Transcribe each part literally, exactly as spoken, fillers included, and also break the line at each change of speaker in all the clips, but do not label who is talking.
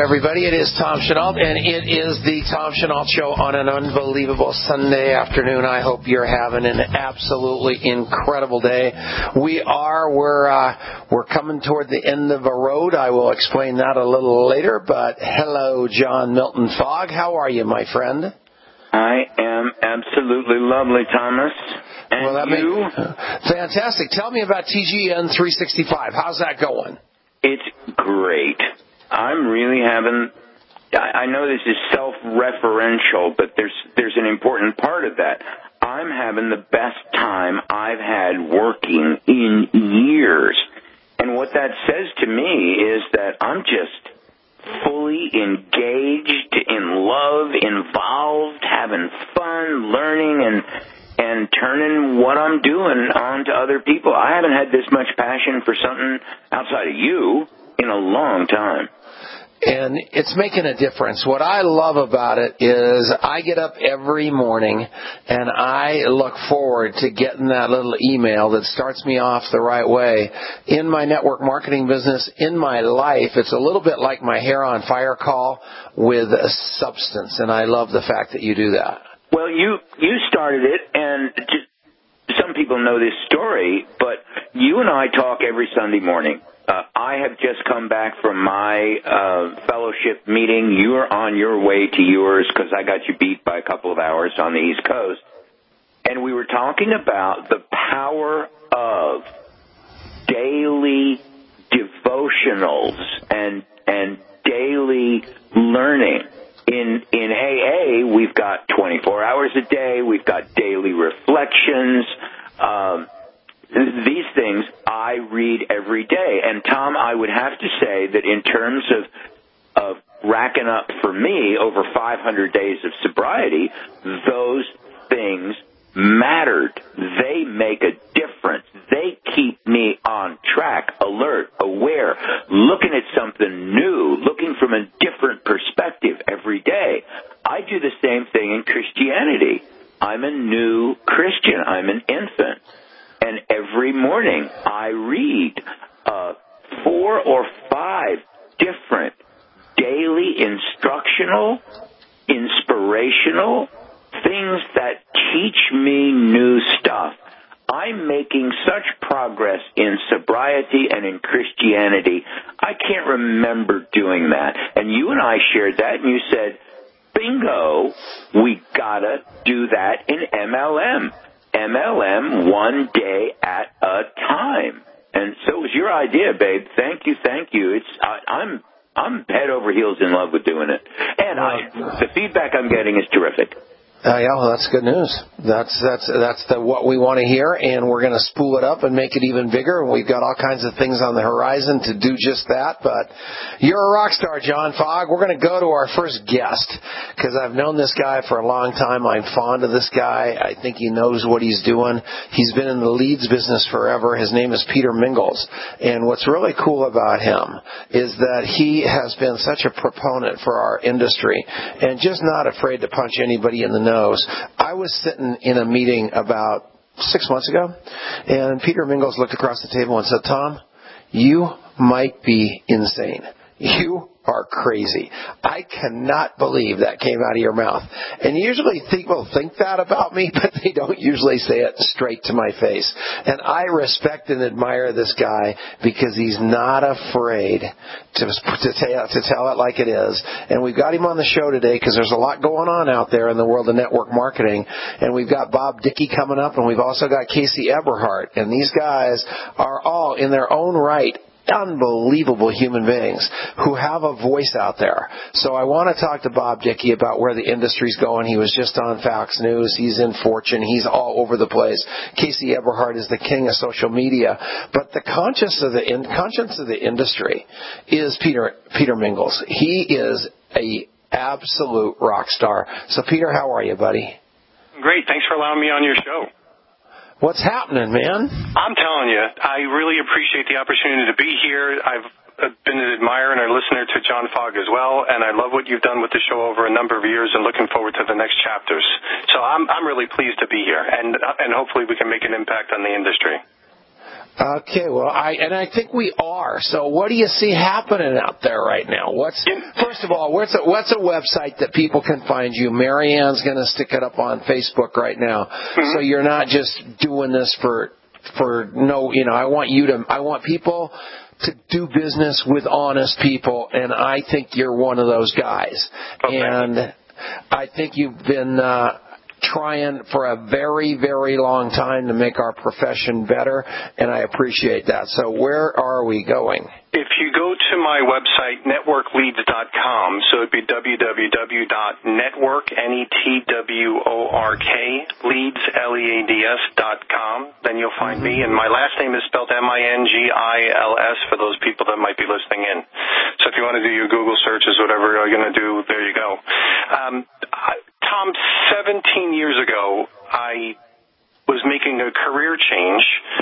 everybody. It is Tom Chenault, and it is the Tom Chenault Show on an unbelievable Sunday afternoon. I hope you're having an absolutely incredible day. We are. We're uh, we're coming toward the end of a road. I will explain that a little later. But hello, John Milton Fogg. How are you, my friend?
I am absolutely lovely, Thomas. And
well, that
you?
May, uh, fantastic. Tell me about T G N three sixty-five. How's that going?
It's great. I'm really having, I know this is self-referential, but there's there's an important part of that. I'm having the best time I've had working in years. And what that says to me is that I'm just fully engaged, in love, involved, having fun, learning, and and turning what I'm doing on to other people. I haven't had this much passion for something outside of you in a long time.
And it's making a difference. What I love about it is I get up every morning and I look forward to getting that little email that starts me off the right way. In my network marketing business, in my life, it's a little bit like my hair on fire call with a substance, and I love the fact that you do that.
Well, you you started it, and just, some people know this story, but you and I talk every Sunday morning. Uh, I have just come back from my uh, fellowship meeting. You're on your way to yours because I got you beat by a couple of hours on the East Coast. And we were talking about the power of daily devotionals and and daily learning. In in A A, we've got twenty-four hours a day. We've got daily reflections. Um, these things I read every day. And, Tom, I would have to say that in terms of of racking up, for me, over five hundred days of sobriety, those things mattered. They make a difference. They keep me on track, alert, aware, looking at something new, looking from a different perspective every day. I do the same thing in Christianity. I'm a new Christian. I'm an infant. And every morning I read uh, four or five different daily instructional, inspirational things that teach me new stuff. I'm making such progress in sobriety and in Christianity. I can't remember doing that. And you and I shared that, and you said, bingo, we gotta do that in M L M. M L M one day at a time. And so it was your idea, babe. Thank you, thank you. It's I, I'm I'm head over heels in love with doing it. And I, the feedback I'm getting is terrific.
Uh, yeah, well, that's good news. That's that's that's the, what we want to hear, and we're going to spool it up and make it even bigger. And we've got all kinds of things on the horizon to do just that. But you're a rock star, John Fogg. We're going to go to our first guest because I've known this guy for a long time. I'm fond of this guy. I think he knows what he's doing. He's been in the leads business forever. His name is Peter Mingles. And what's really cool about him is that he has been such a proponent for our industry and just not afraid to punch anybody in the nose. I was sitting in a meeting about six months ago, and Peter Mingles looked across the table and said, Tom, you might be insane. You are crazy. I cannot believe that came out of your mouth. And usually people think that about me, but they don't usually say it straight to my face. And I respect and admire this guy because he's not afraid to, to, tell, to tell it like it is. And we've got him on the show today because there's a lot going on out there in the world of network marketing. And we've got Bob Dickey coming up, and we've also got Casey Eberhardt. And these guys are all, in their own right, unbelievable human beings who have a voice out there. So I want to talk to Bob Dickey about where the industry's going. He was just on Fox News. He's in Fortune. He's all over the place. Casey Eberhardt is the king of social media. But the conscience of the in, conscience of the industry is Peter Peter Mingles. He is a absolute rock star. So Peter, how are you, buddy?
Great. Thanks for allowing me on your show.
What's happening, man?
I'm telling you, I really appreciate the opportunity to be here. I've been an admirer and a listener to John Fogg as well, and I love what you've done with the show over a number of years and looking forward to the next chapters. So I'm I'm really pleased to be here, and and hopefully we can make an impact on the industry.
Okay, well, I and I think we are. So, what do you see happening out there right now? What's first of all, what's a, what's a website that people can find you? Marianne's going to stick it up on Facebook right now, mm-hmm. So you're not just doing this for for no, you know. I want you to. I want people to do business with honest people, and I think you're one of those guys.
Okay.
And I think you've been. Uh, trying for a very, very long time to make our profession better, and I appreciate that. So where are we going?
If you go to my website, network leads dot com, so it'd be w w w dot network, N E T W O R K, leads, L E A D S, dot com, then you'll find mm-hmm. me. And my last name is spelled M I N G I L S for those people that might be listening in. So if you want to do your Google searches, whatever you're going to do, there you go. Um, I, Tom, seventeen years ago, I was making a career change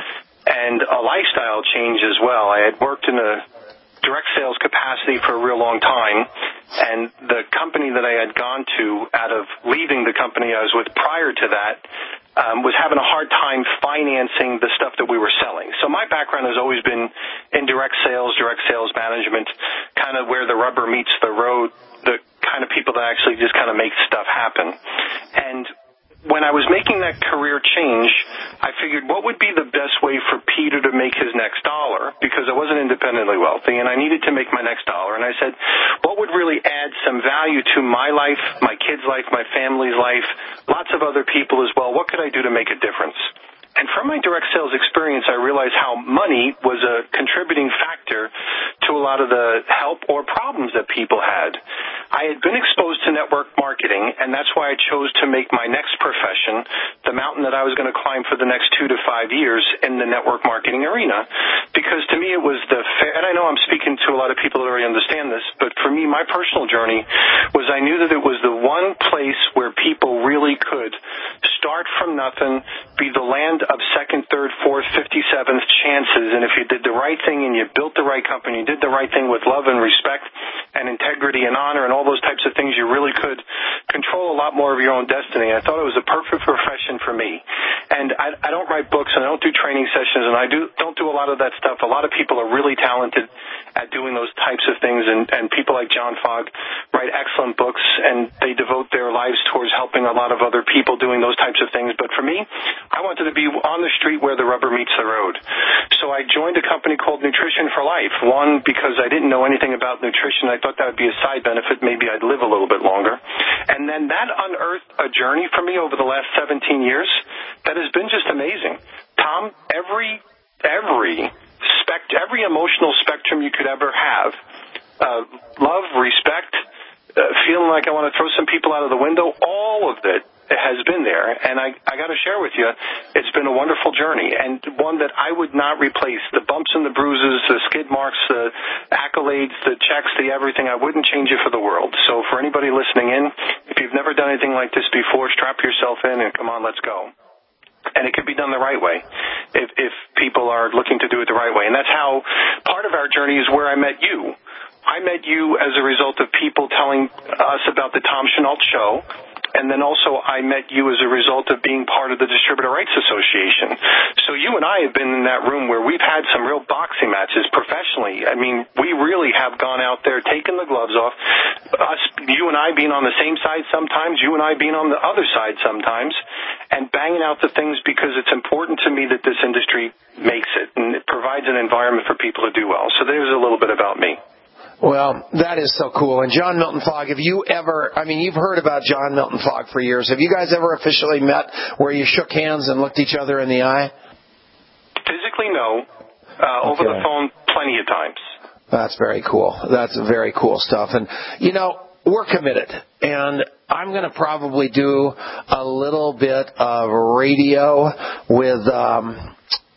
and a lifestyle change as well. I had worked in a direct sales capacity for a real long time, and the company that I had gone to out of leaving the company I was with prior to that um, was having a hard time financing the stuff that we were selling. So my background has always been in direct sales, direct sales management, kind of where the rubber meets the road, the kind of people that actually just kind of make stuff happen. And when I was making that career change, I figured what would be the best way for Peter to make his next dollar, because I wasn't independently wealthy and I needed to make my next dollar. And I said, what would really add some value to my life, my kids' life, my family's life, lots of other people as well? What could I do to make a difference? And from my direct sales experience, I realized how money was a contributing factor to a lot of the help or problems that people had. I had been exposed to network marketing, and that's why I chose to make my next profession the mountain that I was going to climb for the next two to five years in the network marketing arena. Because to me it was the fair, and I know I'm speaking to a lot of people that already understand this, but for me, my personal journey was I knew that it was the one place where people really could start from nothing, be the land of second, third, fourth, fifty-seventh chances, and if you did the right thing and you built the right company, you did the right thing with love and respect and integrity and honor and all those types of things, you really could control a lot more of your own destiny. I thought it was a perfect profession for me. And I, I don't write books and I don't do training sessions and I do, don't do a lot of that stuff. A lot of people are really talented at doing those types of things, and, and people like John Fogg write excellent books and they devote their lives towards helping a lot of other people doing those types of things. But for me, I wanted to be on the street where the rubber meets the road. So I joined a company called Nutrition for Life. One, because I didn't know anything about nutrition. I thought that would be a side benefit. Maybe I'd live a little bit longer. And then that unearthed a journey for me over the last seventeen years that has been just amazing. Tom, every, every spect, every emotional spectrum you could ever have, uh, love, respect, uh, feeling like I want to throw some people out of the window, all of it has been there, and I, I got to share with you, it's been a wonderful journey, and one that I would not replace. The bumps and the bruises, the skid marks, the accolades, the checks, the everything, I wouldn't change it for the world. So for anybody listening in, if you've never done anything like this before, strap yourself in and come on, let's go. And it can be done the right way if, if people are looking to do it the right way. And that's how part of our journey is where I met you. I met you as a result of people telling us about the Tom Chenault Show. And then also I met you as a result of being part of the Distributor Rights Association. So you and I have been in that room where we've had some real boxing matches professionally. I mean, we really have gone out there, taken the gloves off, us, you and I being on the same side sometimes, you and I being on the other side sometimes, and banging out the things because it's important to me that this industry makes it, and it provides an environment for people to do well. So there's a little bit about me.
Well, that is so cool. And John Milton Fogg, have you ever, I mean, you've heard about John Milton Fogg for years. Have you guys ever officially met where you shook hands and looked each other in the eye?
Physically, no. Uh, over okay. the phone, plenty of times.
That's very cool. That's very cool stuff. And, you know, we're committed. And I'm going to probably do a little bit of radio with um,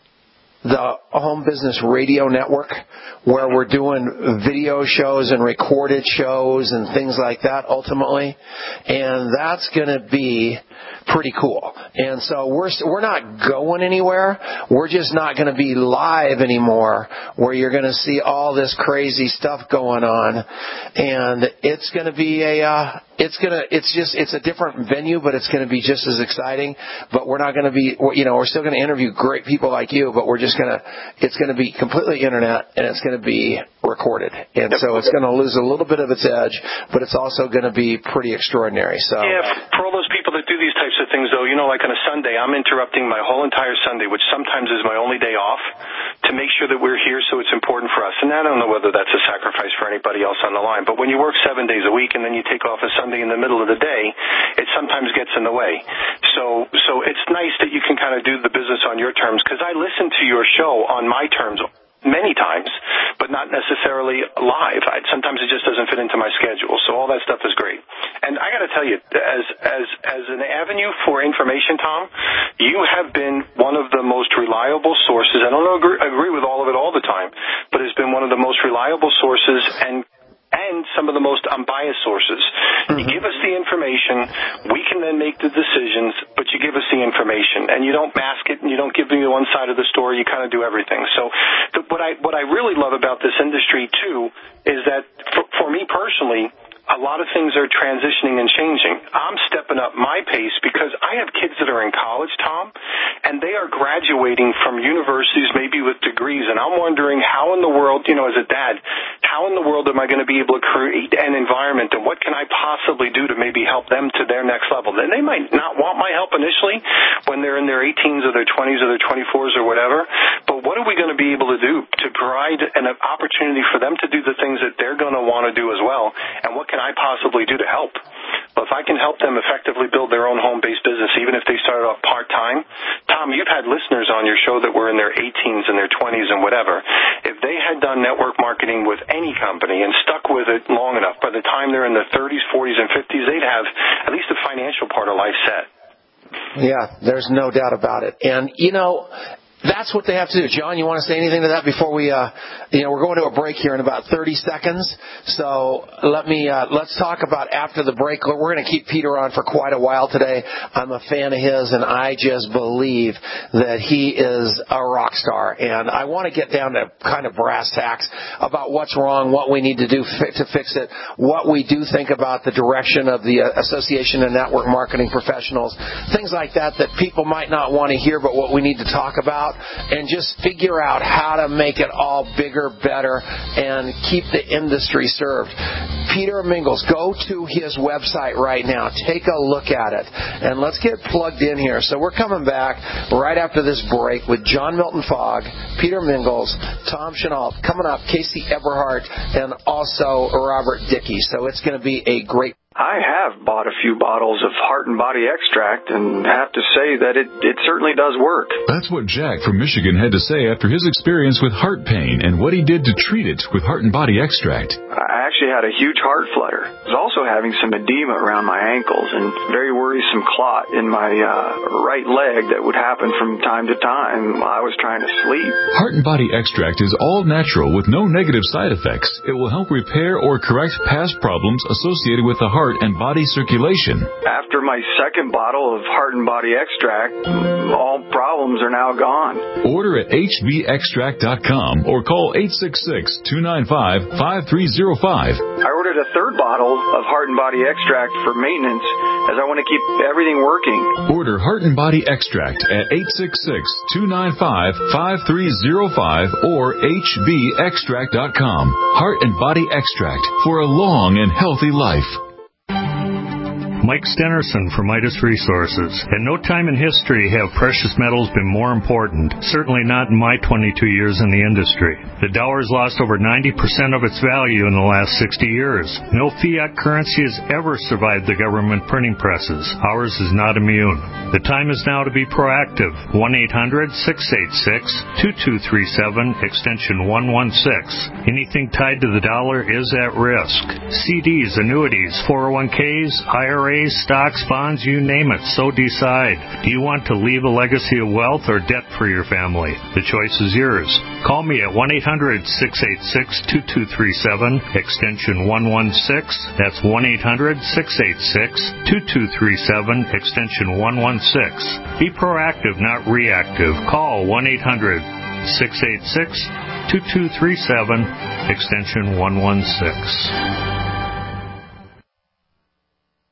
the Home Business Radio Network, where we're doing video shows and recorded shows and things like that ultimately. And that's going to be pretty cool. And so we're we're not going anywhere. We're just not going to be live anymore, where you're going to see all this crazy stuff going on. And it's going to be a uh, it's gonna, it's just, it's a different venue, but it's gonna be just as exciting. But we're not gonna be, you know, we're still gonna interview great people like you, but we're just gonna, it's gonna be completely internet and it's gonna be recorded, and so it's gonna lose a little bit of its edge, but it's also gonna be pretty extraordinary. So
yeah, for all those people that do these types of things, though, you know, like on a Sunday, I'm interrupting my whole entire Sunday, which sometimes is my only day off, to make sure that we're here. So it's important for us. And I don't know whether that's a sacrifice for anybody else on the line, but when you work seven days a week and then you take off a Sunday in the middle of the day, it sometimes gets in the way. So, so it's nice that you can kind of do the business on your terms, because I listen to your show on my terms many times, but not necessarily live. I, sometimes it just doesn't fit into my schedule. So all that stuff is great. And I got to tell you, as as as an avenue for information, Tom, you have been one of the most reliable sources. I don't agree, agree with all of it all the time, but it's been one of the most reliable sources and and some of the most unbiased sources. Mm-hmm. You give us the information, we can then make the decisions, but you give us the information, and you don't mask it, and you don't give me one side of the story, you kind of do everything. So the, what I what I really love about this industry, too, is that for, for me personally, a lot of things are transitioning and changing. I'm stepping up my pace because I have kids that are in college, Tom, and they are graduating from universities maybe with degrees, and I'm wondering how in the world, you know, as a dad, how in the world am I going to be able to create an environment, and what can I possibly do to maybe help them to their next level? And they might not want my help initially when they're in their eighteens or their twenties or their twenty-fours or whatever, but what are we going to be able to do to provide an opportunity for them to do the things that they're going to want to do as well, and what can I possibly do to help? Well, if I can help them effectively build their own home-based business, even if they started off part-time, Tom, you've had listeners on your show that were in their eighteens and their twenties and whatever. If they had done network marketing with any company and stuck with it long enough, by the time they're in their thirties, forties, and fifties, they'd have at least the financial part of life set.
Yeah, there's no doubt about it. And, you know, that's what they have to do. John, you want to say anything to that before we, uh, you know, we're going to a break here in about thirty seconds. So let me, uh, let's talk about after the break. We're going to keep Peter on for quite a while today. I'm a fan of his, and I just believe that he is a rock star. And I want to get down to kind of brass tacks about what's wrong, what we need to do fi- to fix it, what we do think about the direction of the Association of Network Marketing Professionals, things like that that people might not want to hear, but what we need to talk about. And just figure out how to make it all bigger, better, and keep the industry served. Peter Mingils, go to his website right now. Take a look at it. And let's get plugged in here. So we're coming back right after this break with John Milton Fogg, Peter Mingils, Tom Chenault, coming up, Casey Eberhardt, and also Robert Dickey. So it's going to be a great
I have bought a few bottles of Heart and Body Extract and have to say that it, it certainly does work.
That's what Jack from Michigan had to say after his experience with heart pain and what he did to treat it with Heart and Body Extract.
I actually had a huge heart flutter. I was also having some edema around my ankles and very worrisome clot in my uh, right leg that would happen from time to time while I was trying to sleep.
Heart and Body Extract is all natural with no negative side effects. It will help repair or correct past problems associated with the heart and body circulation.
After my second bottle of Heart and Body Extract, all problems are now gone.
Order at h b extract dot com or call eight six six, two nine five, five three zero five.
I ordered a third bottle of Heart and Body Extract for maintenance as I want to keep everything working.
Order Heart and Body Extract at eight six six, two nine five, five three zero five or h b extract dot com. Heart and Body Extract for a long and healthy life.
Mike Stenerson from Midas Resources. At no time in history have precious metals been more important, certainly not in my twenty-two years in the industry. The dollar has lost over ninety percent of its value in the last sixty years. No fiat currency has ever survived the government printing presses. Ours is not immune. The time is now to be proactive. one eight hundred, six eight six, two two three seven, extension one one six. Anything tied to the dollar is at risk. C Ds, annuities, four oh one k's, I R As, stocks, bonds, you name it, so decide. Do you want to leave a legacy of wealth or debt for your family? The choice is yours. Call me at one eight hundred, six eight six, two two three seven, extension one one six. That's one eight hundred, six eight six, two two three seven, extension one one six. Be proactive, not reactive. Call one eight hundred, six eight six, two two three seven, extension one one six.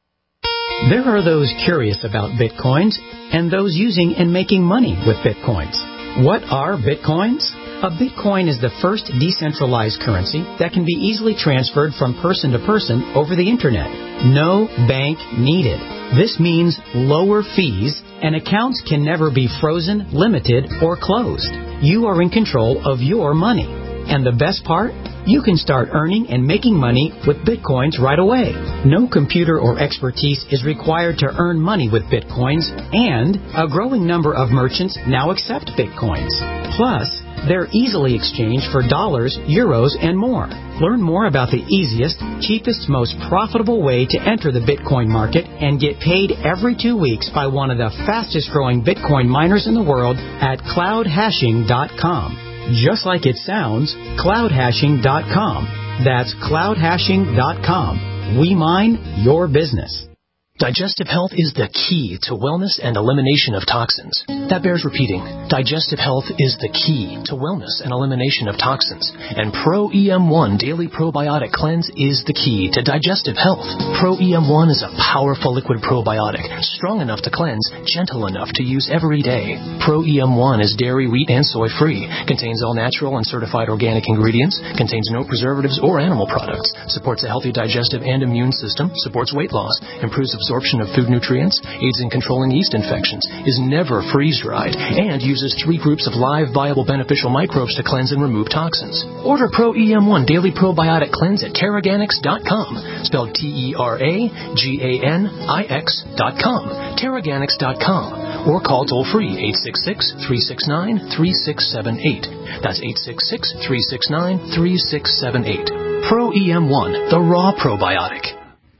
There are those curious about Bitcoins and those using and making money with Bitcoins. What are Bitcoins? A Bitcoin is the first decentralized currency that can be easily transferred from person to person over the Internet. No bank needed. This means lower fees, and accounts can never be frozen, limited, or closed. You are in control of your money. And the best part? You can start earning and making money with Bitcoins right away. No computer or expertise is required to earn money with Bitcoins, and a growing number of merchants now accept Bitcoins. Plus, they're easily exchanged for dollars, euros, and more. Learn more about the easiest, cheapest, most profitable way to enter the Bitcoin market and get paid every two weeks by one of the fastest growing Bitcoin miners in the world at cloud hashing dot com. Just like it sounds, cloud hashing dot com. That's cloud hashing dot com. We mine your business.
Digestive health is the key to wellness and elimination of toxins. That bears repeating. Digestive health is the key to wellness and elimination of toxins. And Pro E M one Daily Probiotic Cleanse is the key to digestive health. Pro E M one is a powerful liquid probiotic, strong enough to cleanse, gentle enough to use every day. Pro E M one is dairy, wheat, and soy free, contains all natural and certified organic ingredients, contains no preservatives or animal products, supports a healthy digestive and immune system, supports weight loss, improves absorption of food nutrients, aids in controlling yeast infections, is never freeze-dried, and uses three groups of live, viable, beneficial microbes to cleanse and remove toxins. Order Pro E M one Daily Probiotic Cleanse at Teraganix dot com, spelled T E R A G A N I X dot com, Teraganix dot com, or call toll-free eight six six, three six nine, three six seven eight. That's eight six six, three six nine, three six seven eight. Pro E M one, the raw probiotic.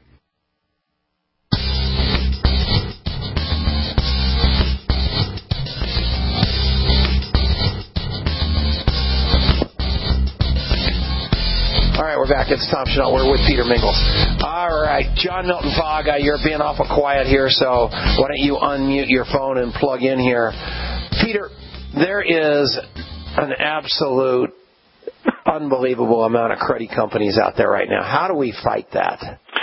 We're back. It's Tom Chenault. We're with Peter Mingles. All right, John Milton Fogg, uh, you're being awful quiet here, so why don't you unmute your phone and plug in here. Peter, there is an absolute unbelievable amount of credit companies out there right now. How do we fight that?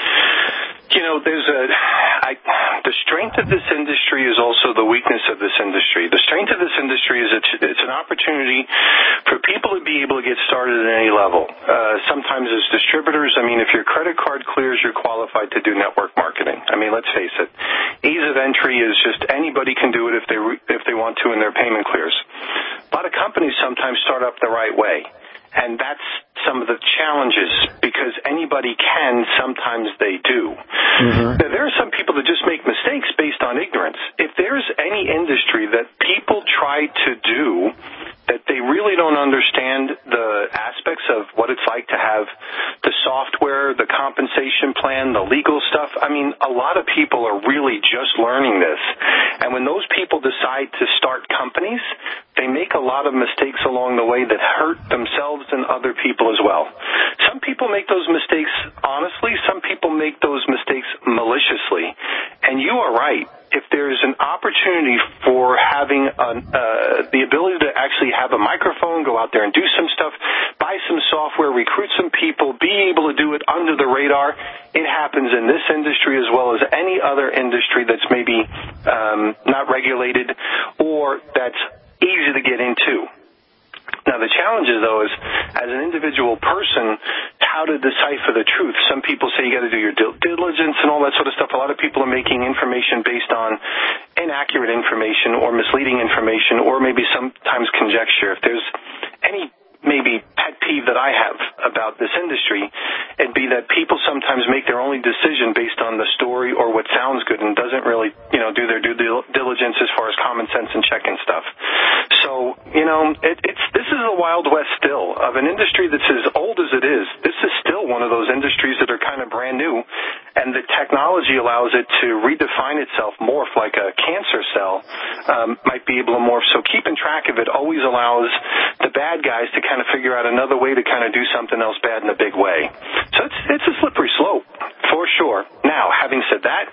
You know, there's a... I, the strength of this industry is also the weakness of this industry. The strength of this industry is it's, it's an opportunity for people to be able to get started at any level. Uh, sometimes as distributors, I mean, if your credit card clears, you're qualified to do network marketing. I mean, let's face it. Ease of entry is just anybody can do it if they if they want to and their payment clears. A lot of companies sometimes start up the right way. And that's some of the challenges, because anybody can, sometimes they do. Mm-hmm. Now, there are some people that just make mistakes based on ignorance. If there's any industry that people try to do that they really don't understand the aspects of what it's like to have the software, the compensation plan, the legal stuff, I mean, a lot of people are really just learning this. And when those people decide to start companies, they make a lot of mistakes along the way that hurt themselves and other people as well. Some people make those mistakes honestly. Some people make those mistakes maliciously. And you are right. If there's an opportunity for having an, uh, the ability to actually have a microphone, go out there and do some stuff, buy some software, recruit some people, be able to do it under the radar, it happens in this industry as well as any other industry that's maybe um, not regulated or that's easy to get into. Now, the challenge is, though, is as an individual person, how to decipher the truth. Some people say you got to do your dil- diligence and all that sort of stuff. A lot of people are making information based on inaccurate information or misleading information or maybe sometimes conjecture. If there's any maybe pet peeve that I have about this industry, it'd be that people sometimes make their only decision based on the story or what sounds good and doesn't really, you know, do their due diligence as far as common sense and checking stuff. So, you know, it, it's this is a Wild West still of an industry that's as old as it is. This is still one of those industries that are kind of brand new, and the technology allows it to redefine itself, morph like a cancer cell, um, might be able to morph. So keeping track of it always allows the bad guys to kind of figure out another way to kind of do something else bad in a big way. So it's, it's a slippery slope, for sure. Now, having said that,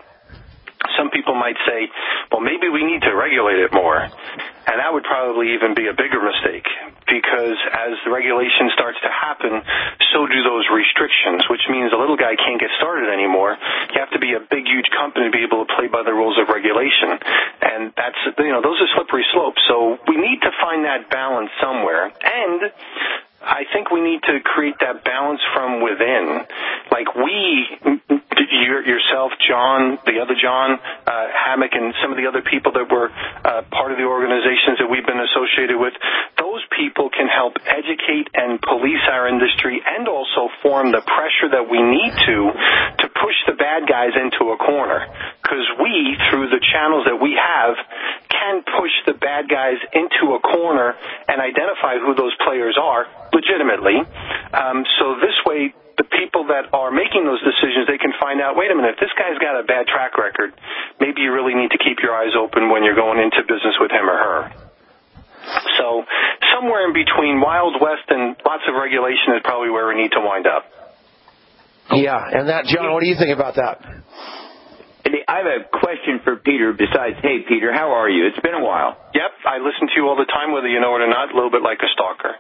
some people might say, well, maybe we need to regulate it more. And that would probably even be a bigger mistake, because as the regulation starts to happen, so do those restrictions, which means a little guy can't get started anymore. You have to be a big, huge company to be able to play by the rules of regulation. And that's, you know, those are slippery slopes. So we need to find that balance somewhere. And I think we need to create that balance from within. Like we, yourself, John, the other John, uh, Hammock, and some of the other people that were uh, part of the organizations that we've been associated with, those people can help educate and police our industry and also form the pressure that we need to to push the bad guys into a corner. Because we, through the channels that we have, can push the bad guys into a corner and identify who those players are legitimately. Um, so this way, the people that are making those decisions, they can find out, wait a minute, if this guy's got a bad track record, maybe you really need to keep your eyes open when you're going into business with him or her. So somewhere in between Wild West and lots of regulation is probably where we need to wind up.
Yeah, and that, John, what do you think about that?
I have a question for Peter besides, hey, Peter, how are you? It's been a while.
Yep, I listen to you all the time, whether you know it or not, a little bit like a stalker.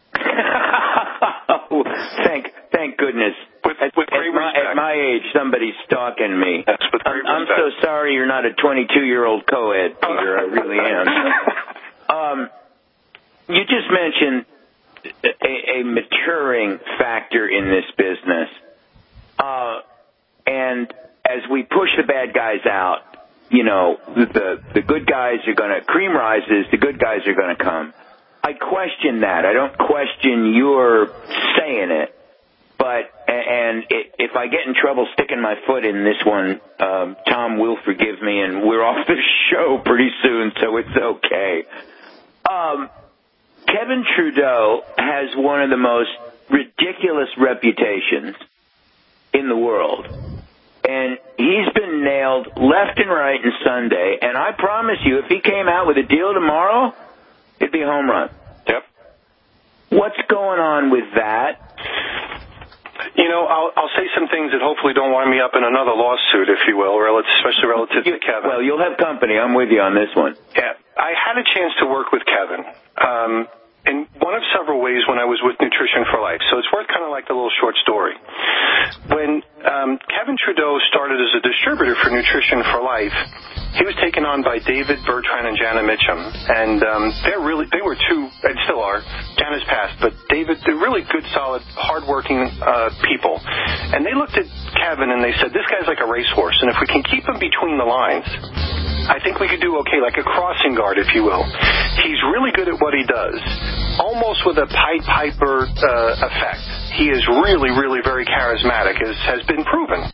thank thank goodness.
With, with
at, my, at my age, somebody's stalking me.
Yes, with
I'm, I'm so sorry you're not a twenty-two-year-old co-ed, Peter. I really am. um, you just mentioned a, a maturing factor in this business. Uh, and as we push the bad guys out, you know, the the good guys are going to, cream rises, the good guys are going to come. I question that. I don't question your saying it. But, and if I get in trouble sticking my foot in this one, um, Tom will forgive me, and we're off the show pretty soon, so it's okay. Um, Kevin Trudeau has one of the most ridiculous reputations in the world. And he's been nailed left and right and Sunday. And I promise you, if he came out with a deal tomorrow, it'd be a home run.
Yep.
What's going on with that?
You know, I'll, I'll say some things that hopefully don't wind me up in another lawsuit, if you will, especially relative
you,
to Kevin.
Well, you'll have company. I'm with you on this one.
Yeah. I had a chance to work with Kevin. Um, in one of several ways when I was with Nutrition for Life. So it's worth kind of like a little short story. When um, Kevin Trudeau started as a distributor for Nutrition for Life, he was taken on by David Bertrand and Jana Mitchum. And um, they're really, they were two, and still are, Jana's passed, but David, they're really good, solid, hardworking uh, people. And they looked at Kevin and they said, this guy's like a racehorse, and if we can keep him between the lines, I think we could do okay, like a crossing guard, if you will. He's really good at what he does, almost with a Pied Piper uh, effect. He is really, really very charismatic, as has been proven.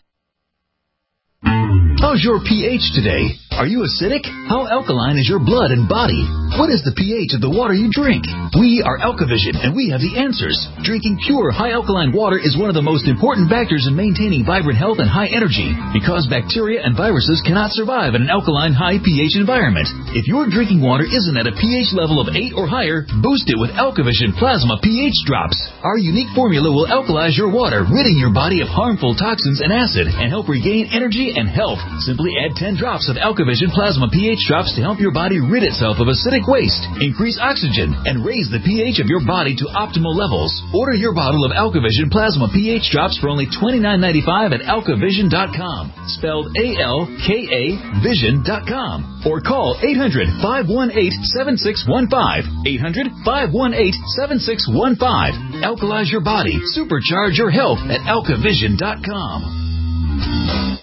How's your pH today? Are you acidic? How alkaline is your blood and body? What is the pH of the water you drink? We are Alkavision, and we have the answers. Drinking pure, high alkaline water is one of the most important factors in maintaining vibrant health and high energy, because bacteria and viruses cannot survive in an alkaline, high pH environment. If your drinking water isn't at a pH level of eight or higher, boost it with Alkavision Plasma pH Drops. Our unique formula will alkalize your water, ridding your body of harmful toxins and acid, and help regain energy and health. Simply add ten drops of Alkavision Plasma pH Drops to help your body rid itself of acidic waste, increase oxygen, and raise the pH of your body to optimal levels. Order your bottle of Alkavision Plasma pH Drops for only twenty-nine ninety-five at alkavision dot com, spelled A L K A vision dot com, or call eight hundred, five one eight, seven six one five, eight hundred, five one eight, seven six one five. Alkalize your body, supercharge your health at alkavision dot com.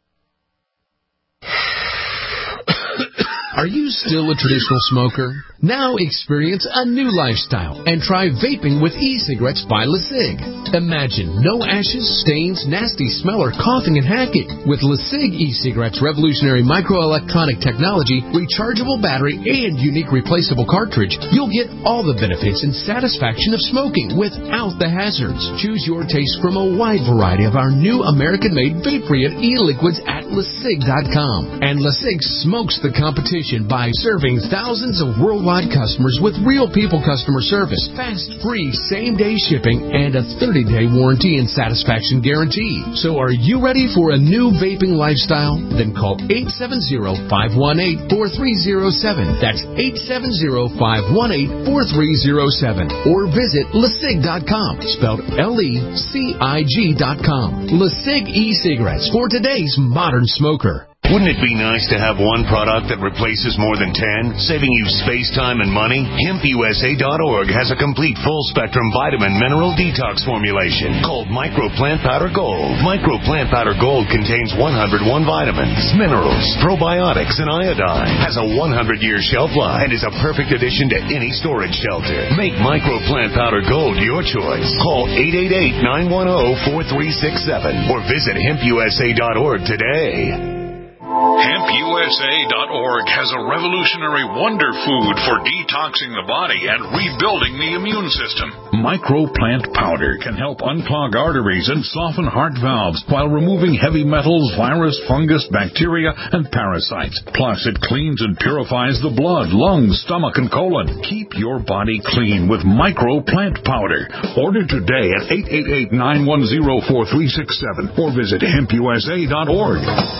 Are you still a traditional smoker? Now experience a new lifestyle and try vaping with e-cigarettes by LeSig. Imagine no ashes, stains, nasty smell, or coughing and hacking. With LeSig e-cigarettes' revolutionary microelectronic technology, rechargeable battery, and unique replaceable cartridge, you'll get all the benefits and satisfaction of smoking without the hazards. Choose your taste from a wide variety of our new American-made vape-free and e-liquids at LeSig dot com. And LeSig smokes the competition reputation by serving thousands of worldwide customers with real people customer service, fast, free, same-day shipping, and a thirty-day warranty and satisfaction guarantee. So are you ready for a new vaping lifestyle? Then call eight seven zero, five one eight, four three zero seven. That's eight seven zero, five one eight, four three zero seven. Or visit lecig dot com, spelled L E C I G dot com. LeCig e-cigarettes for today's modern smoker.
Wouldn't it be nice to have one product that replaces more than ten, saving you space, time, and money? hemp U S A dot org has a complete full-spectrum vitamin mineral detox formulation called Micro Plant Powder Gold. Micro Plant Powder Gold contains one hundred one vitamins, minerals, probiotics, and iodine. Has a one hundred year shelf life and is a perfect addition to any storage shelter. Make Micro Plant Powder Gold your choice. Call eight eight eight, nine one zero, four three six seven or visit hemp U S A dot org today.
hemp U S A dot org has a revolutionary wonder food for detoxing the body and rebuilding the immune system. Microplant powder can help unclog arteries and soften heart valves while removing heavy metals, virus, fungus, bacteria, and parasites. Plus, it cleans and purifies the blood, lungs, stomach, and colon. Keep your body clean with Microplant powder. Order today at eight eight eight, nine one zero, four three six seven or visit hemp U S A dot org.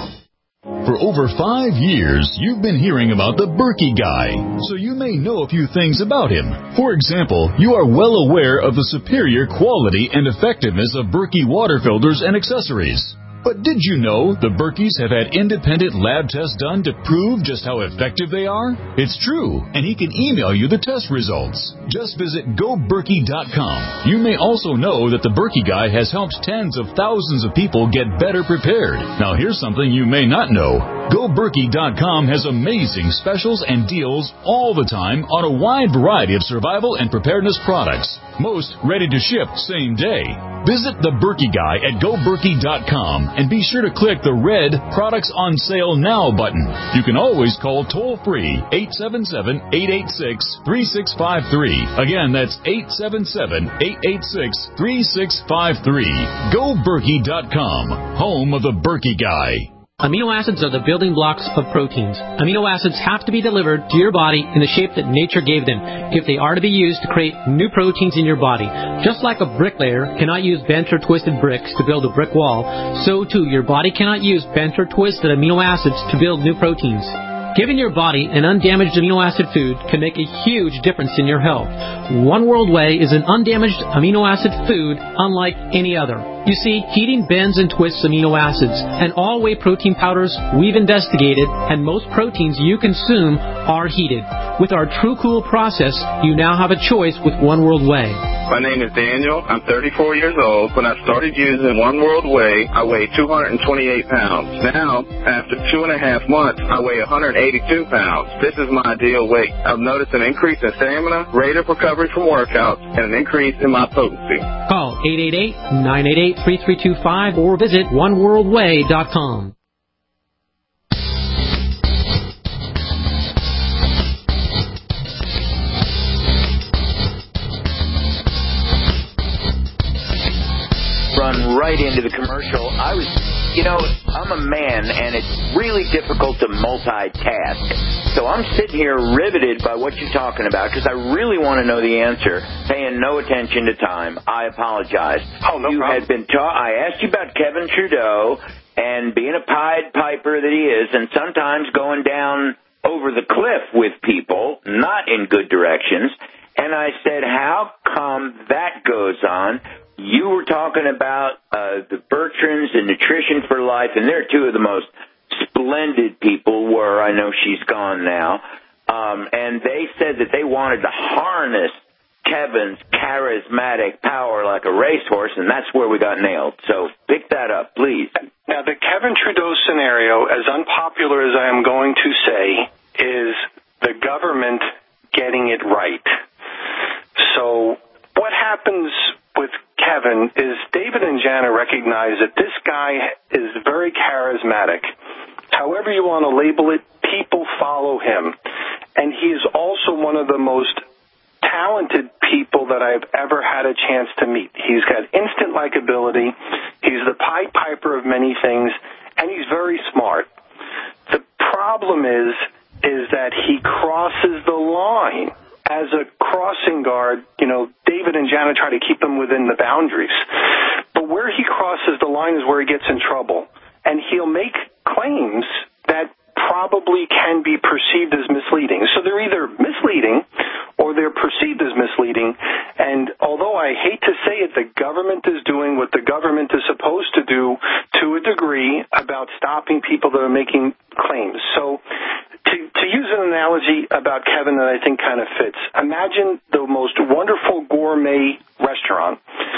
For over five years, you've been hearing about the Berkey Guy, so you may know a few things about him. For example, you are well aware of the superior quality and effectiveness of Berkey water filters and accessories. But did you know the Berkeys have had independent lab tests done to prove just how effective they are? It's true, and he can email you the test results. Just visit go berkey dot com. You may also know that the Berkey Guy has helped tens of thousands of people get better prepared. Now here's something you may not know. go berkey dot com has amazing specials and deals all the time on a wide variety of survival and preparedness products. Most ready to ship same day. Visit the Berkey Guy at go berkey dot com and be sure to click the red Products on Sale Now button. You can always call toll-free eight seven seven, eight eight six, three six five three. Again, that's eight seven seven, eight eight six, three six five three. go berkey dot com, home of the Berkey Guy.
Amino acids are the building blocks of proteins. Amino acids have to be delivered to your body in the shape that nature gave them if they are to be used to create new proteins in your body. Just like a bricklayer cannot use bent or twisted bricks to build a brick wall, so too your body cannot use bent or twisted amino acids to build new proteins. Giving your body an undamaged amino acid food can make a huge difference in your health. One World Whey is an undamaged amino acid food unlike any other. You see, heating bends and twists amino acids, and all whey protein powders we've investigated, and most proteins you consume are heated. With our True Cool process, you now have a choice with One World Whey.
My name is Daniel. I'm thirty-four years old. When I started using One World Whey, I weighed two hundred twenty-eight pounds. Now, after two and a half months, I weigh one hundred eighty-two pounds. This is my ideal weight. I've noticed an increase in stamina, rate of recovery from workouts, and an increase in my potency. Call
eight eight eight, nine eight eight, three three two five or visit one world whey dot com.
Run right into the commercial. I was, you know, I'm a man, and it's really difficult to multitask. So I'm sitting here riveted by what you're talking about because I really want to know the answer. Paying no attention to time. I apologize.
Oh, no
you
problem.
had been ta- I asked you about Kevin Trudeau and being a Pied Piper that he is, and sometimes going down over the cliff with people, not in good directions. And I said, how come that goes on? You were talking about uh, the Bertrands and Nutrition for Life, and they're two of the most splendid people were. I know she's gone now. Um, and they said that they wanted to harness Kevin's charismatic power like a racehorse, and that's where we got nailed. So pick that up, please.
Now, the Kevin Trudeau scenario, as unpopular as I am going to say, is the government getting it right. So what happens with Kevin is David and Jana recognize that this guy is very charismatic. However you want to label it, people follow him. And he is also one of the most talented people that I've ever had a chance to meet. He's got instant likability. He's the Pied Piper of many things, and he's very smart. The problem is is that he crosses the line. As a crossing guard, you know, David and Janet try to keep him within the boundaries. But where he crosses the line is where he gets in trouble. And he'll make claims that probably can be perceived as misleading. So they're either misleading or they're perceived as misleading. And although I hate to say it, the government is doing what the government is supposed to do to a degree about stopping people that are making claims. So to, to use an analogy about Kevin that I think kind of fits, imagine the most wonderful gourmet restaurant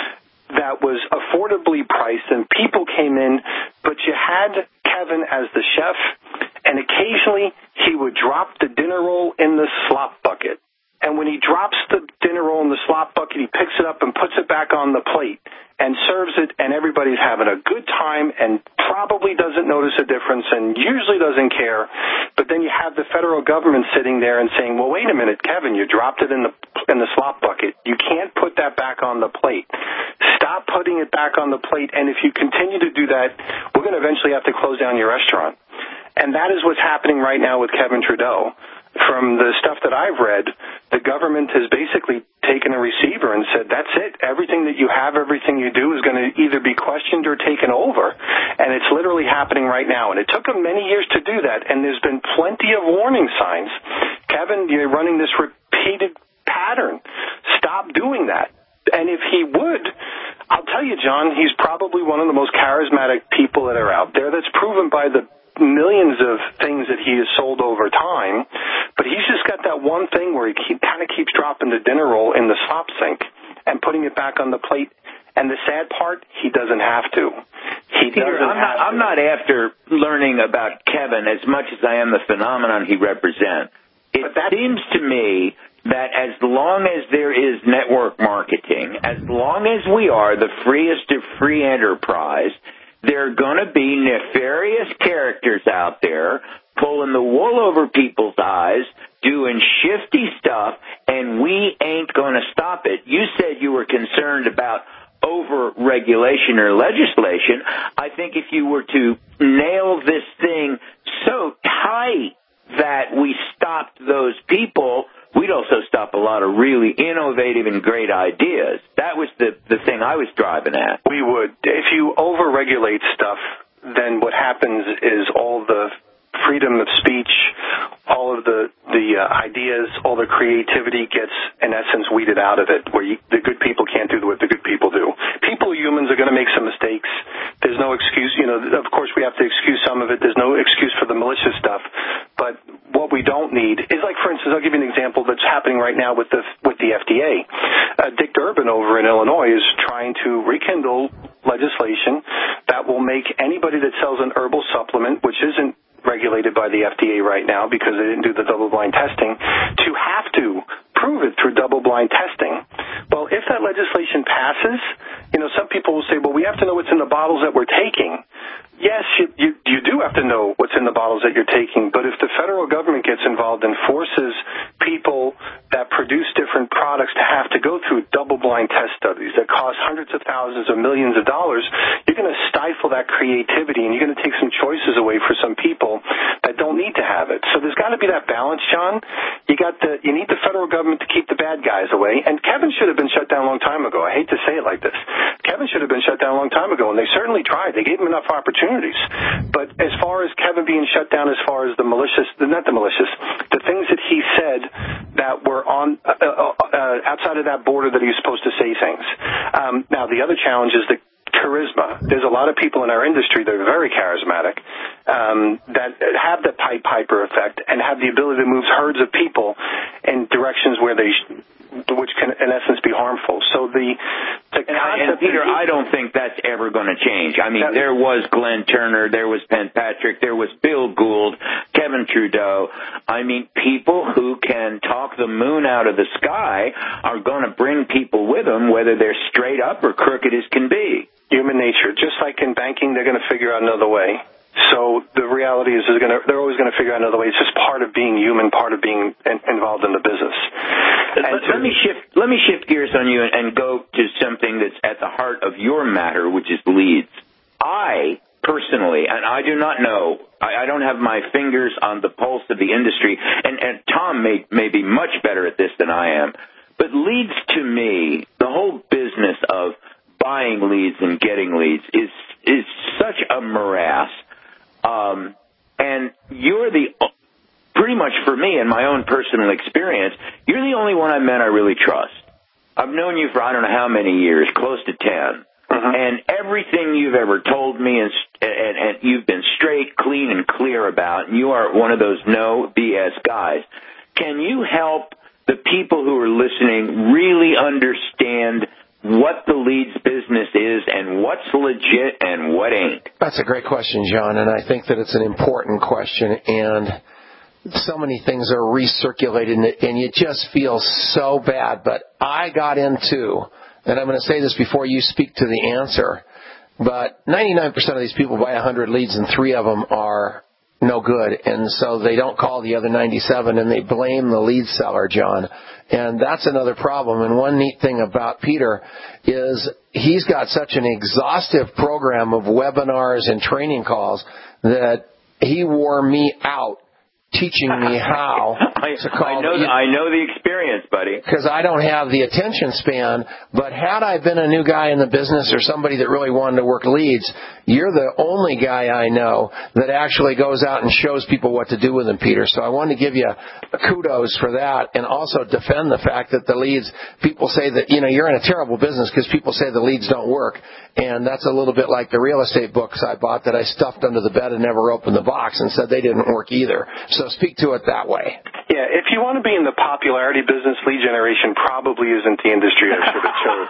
that was affordably priced and people came in, but you had Kevin as the chef, and occasionally he would drop the dinner roll in the slop bucket. And when he drops the dinner roll in the slop bucket, he picks it up and puts it back on the plate and serves it, and everybody's having a good time and probably doesn't notice a difference and usually doesn't care. But then you have the federal government sitting there and saying, well, wait a minute, Kevin, you dropped it in the in the slop bucket. You can't put that back on the plate. Stop putting it back on the plate, and if you continue to do that, we're going to eventually have to close down your restaurant. And that is what's happening right now with Kevin Trudeau. From the stuff that I've read, the government has basically taken a receiver and said, that's it. Everything that you have, everything you do is going to either be questioned or taken over. And it's literally happening right now. And it took him many years to do that, and there's been plenty of warning signs. Kevin, you're running this repeated pattern. Stop doing that. And if he would, I'll tell you, John, he's probably one of the most charismatic people that are out there. That's proven by the millions of things that he has sold over time, but he's just got that one thing where he keep, kind of keeps dropping the dinner roll in the slop sink and putting it back on the plate. And the sad part, he doesn't have to. He
Peter,
doesn't
I'm not,
have to.
I'm not after learning about Kevin as much as I am the phenomenon he represents. It seems to me that as long as there is network marketing, as long as we are the freest of free enterprise, there are going to be nefarious characters out there pulling the wool over people's eyes, doing shifty stuff, and we ain't going to stop it. You said you were concerned about over-regulation or legislation. I think if you were to nail this thing so tight that we stopped those people, we'd also stop a lot of really innovative and great ideas. That was the, the thing I was driving at.
We would. If you over-regulate stuff, then what happens is all the freedom of speech, all of the the uh, ideas, all the creativity gets, in essence, weeded out of it, where you, the good people can't do what the good people do. People, humans, are going to make some mistakes. There's no excuse. You know, of course, we have to excuse some of it. There's no excuse for the malicious stuff. But what we don't need is, like, for instance, I'll give you an example that's happening right now with the with the F D A. Uh, Dick Durbin over in Illinois is trying to rekindle legislation that will make anybody that sells an herbal supplement, which isn't regulated by the F D A right now because they didn't do the double-blind testing, to have to prove it through double-blind testing. Well, if that legislation passes, you know, some people will say, well, we have to know what's in the bottles that we're taking. Yes, you, you, you do have to know what's in the bottles that you're taking, but if the federal government gets involved and forces people that produce different products to have to go through double-blind test studies that cost hundreds of thousands or millions of dollars, you're going to stifle that creativity, and you're going to take some choices away for some people that don't need to have it. So there's got to be that balance, John. You got the you need the federal government to keep the bad guys away, and Kevin should have been shut down a long time ago. I hate to say it like this. Kevin should have been shut down a long time ago, and they certainly tried. They gave him enough opportunities. But as far as Kevin being shut down, as far as the malicious, not the malicious, the things that he said that were on uh, uh, outside of that border that he was supposed to say things. Um, now, the other challenge is the charisma. There's a lot of people in our industry that are very charismatic, um, that have the Pied Piper effect and have the ability to move herds of people in directions where they, sh- which can, in essence, be harmful. So the, the
and, and Peter, I don't think that's ever going to change. I mean, that, there was Glenn Turner, there was Penn Patrick, there was Bill Gould, Kevin Trudeau. I mean, people who can talk the moon out of the sky are going to bring people with them, whether they're straight up or crooked as can be.
Human nature. Just like in banking, they're going to figure out another way. So the reality is, they're, gonna, they're always going to figure out another way. It's just part of being human, part of being in, involved in the business.
Let, let me shift. Let me shift gears on you and, and go to something that's at the heart of your matter, which is leads. I personally, and I do not know, I, I don't have my fingers on the pulse of the industry, and, and Tom may, may be much better at this than I am, but leads to me, the whole business of buying leads and getting leads is is such a morass. Um, and you're the, pretty much for me, in my own personal experience, you're the only one I met I really trust. I've known you for I don't know how many years, close to ten. Uh-huh. And everything you've ever told me, and, and, and you've been straight, clean, and clear about, and you are one of those no B S guys. Can you help the people who are listening really understand what the leads business is and what's legit and what ain't?
That's a great question, John, and I think that it's an important question, and so many things are recirculated, and you just feel so bad. But I got into, and I'm going to say this before you speak to the answer, but ninety-nine percent of these people buy one hundred leads, and three of them are no good, and so they don't call the other ninety-seven, and they blame the lead seller, John. And that's another problem. And one neat thing about Peter is he's got such an exhaustive program of webinars and training calls that he wore me out teaching me how to call.
I know, the, I know the experience, buddy.
Because I don't have the attention span. But had I been a new guy in the business or somebody that really wanted to work leads, you're the only guy I know that actually goes out and shows people what to do with them, Peter. So I wanted to give you kudos for that, and also defend the fact that the leads, people say that, you know, you're in a terrible business because people say the leads don't work. And that's a little bit like the real estate books I bought that I stuffed under the bed and never opened the box and said they didn't work either. So speak to it that way.
Yeah, if you want to be in the popularity business, lead generation probably isn't the industry I should have chosen.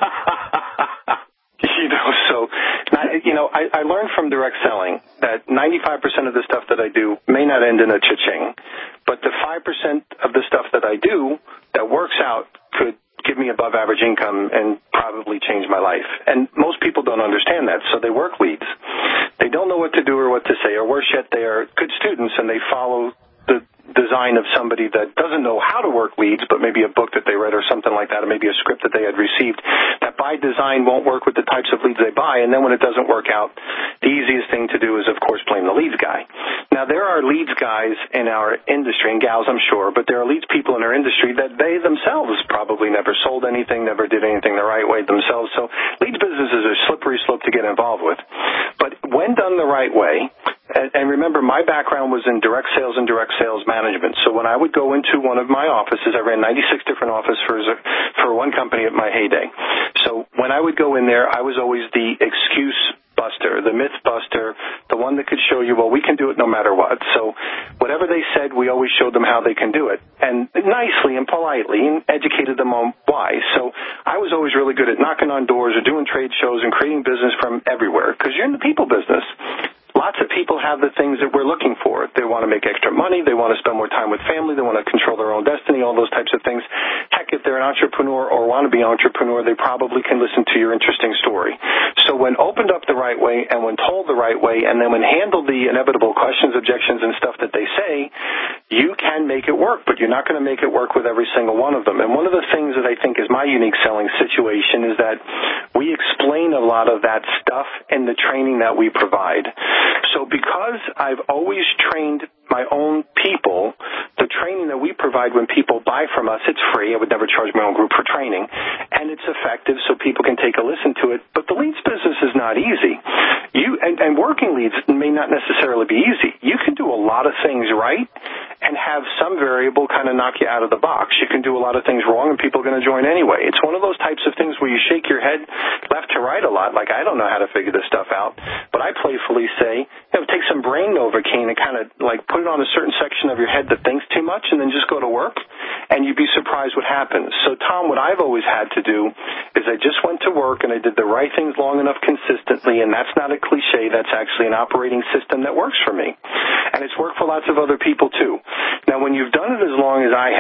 You know, so, you know, I, I learned from direct selling that ninety-five percent of the stuff that I do may not end in a cha-ching, but the five percent of the stuff that I do that works out could give me above average income and probably change my life. And most people don't understand that, so they work leads. They don't know what to do or what to say, or worse yet, they are good students and they follow the design of somebody that doesn't know how to work leads, but maybe a book that they read or something like that, or maybe a script that they had received that by design won't work with the types of leads they buy. And then when it doesn't work out, the easiest thing to do is, of course, blame the leads guy. Now, there are leads guys in our industry, and gals, I'm sure, but there are leads people in our industry that they themselves probably never sold anything, never did anything the right way themselves. So leads business is a slippery slope to get involved with. But when done the right way, and, and remember, my background was in direct sales and direct sales management. So when I would go into one of my offices, I ran ninety-six different offices for, for one company at my heyday. So when I would go in there, I was always the excuse buster, the myth buster, the one that could show you, well, we can do it no matter what. So whatever they said, we always showed them how they can do it, and nicely and politely, and educated them on why. So I was always really good at knocking on doors or doing trade shows and creating business from everywhere, because you're in the people business. Lots of people have the things that we're looking for. They want to make extra money. They want to spend more time with family. They want to control their own destiny, all those types of things. Heck, if they're an entrepreneur or want to be an entrepreneur, they probably can listen to your interesting story. So when opened up the right way and when told the right way, and then when handled the inevitable questions, objections, and stuff that they say, you can make it work, but you're not going to make it work with every single one of them. And one of the things that I think is my unique selling situation is that we explain a lot of that stuff in the training that we provide. So because I've always trained my own people, the training that we provide when people buy from us, it's free. I would never charge my own group for training. And it's effective so people can take a listen to it. But the leads business is not easy. You and, and working leads may not necessarily be easy. You can do a lot of things right and have some variable kind of knock you out of the box. You can do a lot of things wrong and people are going to join anyway. It's one of those types of things where you shake your head left to right a lot, like I don't know how to figure this stuff out. But I playfully say, you know, take some brain Novocaine and kind of like put it on a certain section of your head that thinks too much and then just go to work, and you'd be surprised what happens. So, Tom, what I've always had to do is I just went to work and I did the right things long enough consistently, and that's not a cliche. That's actually an operating system that works for me. And it's worked for lots of other people, too. Now, when you've done it as long as I have,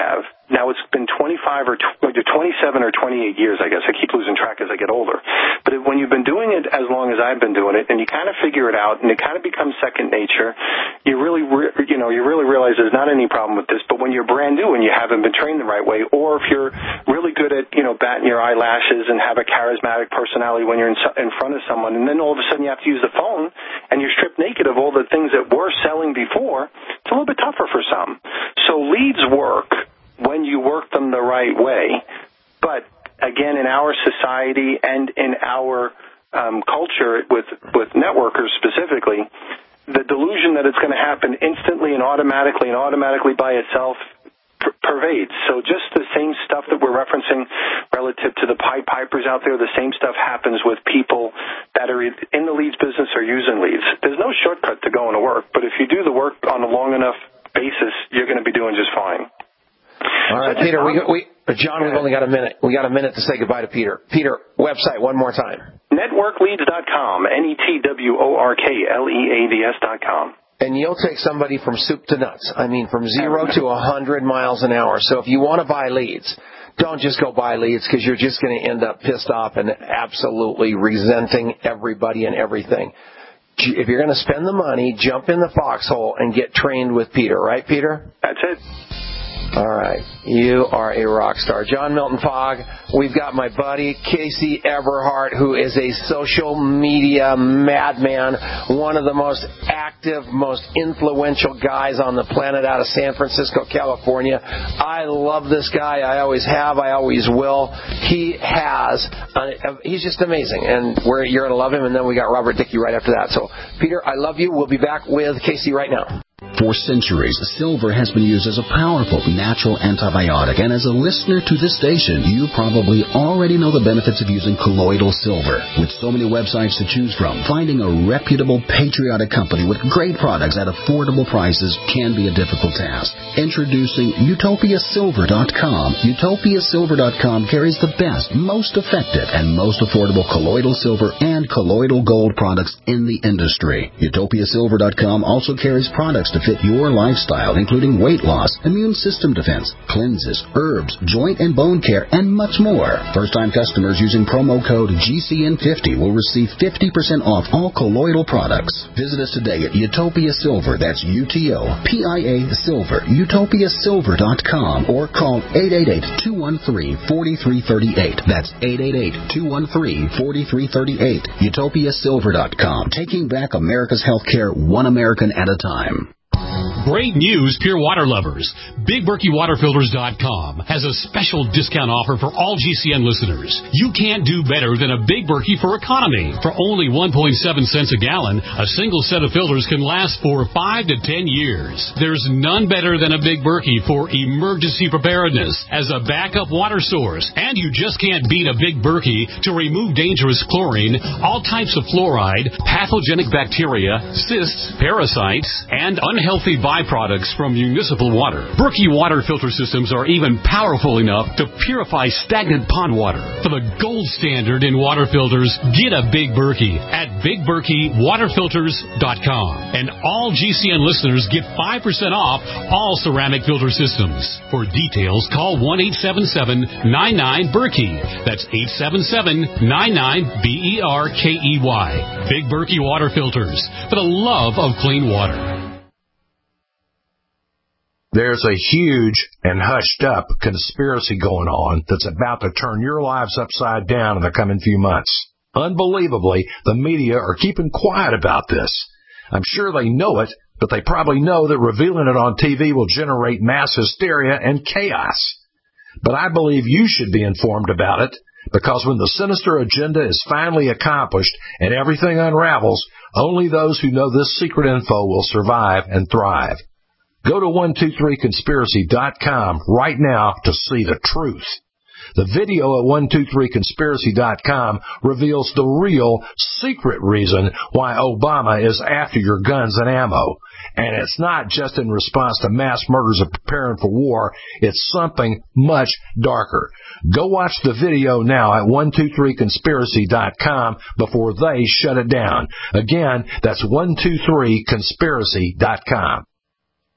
now it's been twenty-five or twenty-seven or twenty-eight years, I guess. I keep losing track as I get older. But when you've been doing it as long as I've been doing it, and you kind of figure it out, and it kind of becomes second nature, you really, you know, you really realize there's not any problem with this. But when you're brand new and you haven't been trained the right way, or if you're really good at, you know, batting your eyelashes and have a charismatic personality when you're in, in front of someone, and then all of a sudden you have to use the phone and you're stripped naked of all the things that were selling before, it's a little bit tougher for some. So leads work when you work them the right way. But again, in our society and in our um, culture with, with networkers specifically, the delusion that it's going to happen instantly and automatically and automatically by itself per- pervades. So just the same stuff that we're referencing relative to the Pied Pipers out there, the same stuff happens with people that are in the leads business or using leads. There's no shortcut to going to work, but if you do the work on a long enough basis, you're going to be doing just fine.
All right, Peter, we, we, John, we've only got a minute. We got a minute to say goodbye to Peter. Peter, website one more time.
network leads dot com, N E T W O R K L E A D S dot com.
And you'll take somebody from soup to nuts. I mean, from zero to a hundred miles an hour. So if you want to buy leads, don't just go buy leads because you're just going to end up pissed off and absolutely resenting everybody and everything. If you're going to spend the money, jump in the foxhole and get trained with Peter. Right, Peter?
That's it.
All right. You are a rock star. John Milton Fogg, we've got my buddy Casey Everhart, who is a social media madman, one of the most active, most influential guys on the planet out of San Francisco, California. I love this guy. I always have. I always will. He has, uh, he's just amazing, and we're, you're going to love him, and then we got Robert Dickey right after that. So, Peter, I love you. We'll be back with Casey right now.
For centuries, silver has been used as a powerful natural antibiotic, and as a listener to this station, you probably already know the benefits of using colloidal silver. With so many websites to choose from, finding a reputable, patriotic company with great products at affordable prices can be a difficult task. Introducing Utopia Silver dot com. Utopia Silver dot com carries the best, most effective, and most affordable colloidal silver and colloidal gold products in the industry. Utopia Silver dot com also carries products to fit your lifestyle, including weight loss, immune system defense, cleanses, herbs, joint and bone care, and much more. First-time customers using promo code G C N fifty will receive fifty percent off all colloidal products. Visit us today at Utopia Silver, that's U T O P I A Silver, Utopia Silver dot com, or call eight eight eight, two one three, four three three eight. That's eight eight eight, two one three, four three three eight. Utopia Silver dot com, taking back America's healthcare one American at a time.
Great news, Pure Water lovers. Big Berkey Water Filters dot com has a special discount offer for all G C N listeners. You can't do better than a Big Berkey for economy. For only one point seven cents a gallon, a single set of filters can last for five to ten years. There's none better than a Big Berkey for emergency preparedness as a backup water source. And you just can't beat a Big Berkey to remove dangerous chlorine, all types of fluoride, pathogenic bacteria, cysts, parasites, and unhealthy byproducts from municipal water. Berkey water filter systems are even powerful enough to purify stagnant pond water. For the gold standard in water filters, get a Big Berkey at Big Berkey Water Filters dot com. And all G C N listeners get five percent off all ceramic filter systems. For details, call one eight seven seven, nine nine, Berkey. That's eight seven seven, nine nine, B E R K E Y. Big Berkey Water Filters, for the love of clean water.
There's a huge and hushed up conspiracy going on that's about to turn your lives upside down in the coming few months. Unbelievably, the media are keeping quiet about this. I'm sure they know it, but they probably know that revealing it on T V will generate mass hysteria and chaos. But I believe you should be informed about it, because when the sinister agenda is finally accomplished and everything unravels, only those who know this secret info will survive and thrive. Go to one two three conspiracy dot com right now to see the truth. The video at one two three conspiracy dot com reveals the real, secret reason why Obama is after your guns and ammo. And it's not just in response to mass murders of preparing for war. It's something much darker. Go watch the video now at one two three conspiracy dot com before they shut it down. Again, that's one two three conspiracy dot com.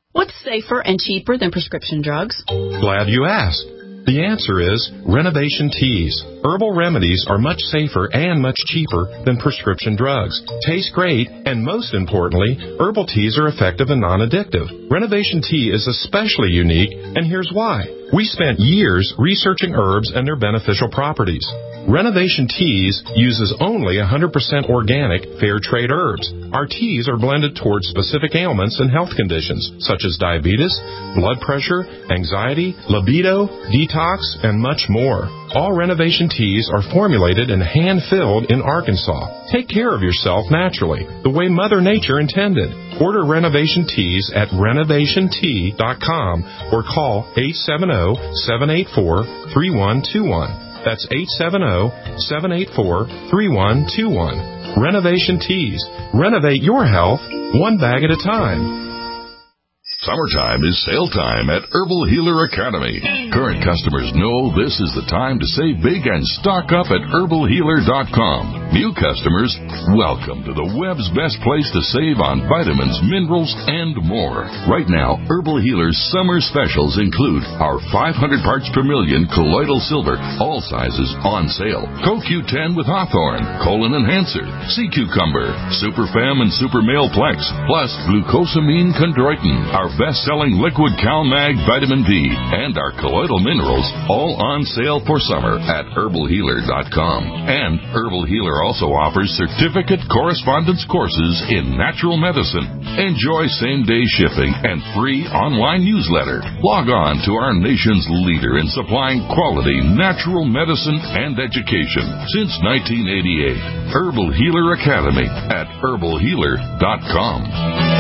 What's safer and cheaper than prescription drugs?
Glad you asked. The answer is Renovation Teas. Herbal remedies are much safer and much cheaper than prescription drugs. Taste great, and most importantly, herbal teas are effective and non-addictive. Renovation Tea is especially unique, and here's why. We spent years researching herbs and their beneficial properties. Renovation Teas uses only one hundred percent organic, fair trade herbs. Our teas are blended towards specific ailments and health conditions, such as diabetes, blood pressure, anxiety, libido, detox, and much more. All Renovation Teas are formulated and hand-filled in Arkansas. Take care of yourself naturally, the way Mother Nature intended. Order Renovation Teas at renovation tea dot com or call eight seven zero, seven eight four, three one two one. That's eight seven zero, seven eight four, three one two one. Renovation Teas. Renovate your health one bag at a time.
Summertime is sale time at Herbal Healer Academy. Current customers know this is the time to save big and stock up at herbal healer dot com. New customers, welcome to the web's best place to save on vitamins, minerals, and more. Right now, Herbal Healer's summer specials include our five hundred parts per million colloidal silver, all sizes on sale. Co Q ten with Hawthorne, Colon Enhancer, Sea Cucumber, Super Fem and Super Male Plex, plus glucosamine chondroitin, our best-selling liquid CalMag vitamin D, and our colloidal minerals, all on sale for summer at herbal healer dot com. And Herbal Healer also offers certificate correspondence courses in natural medicine. Enjoy same-day shipping and free online newsletter. Log on to our nation's leader in supplying quality natural medicine and education since nineteen eighty-eight. Herbal Healer Academy at herbal healer dot com.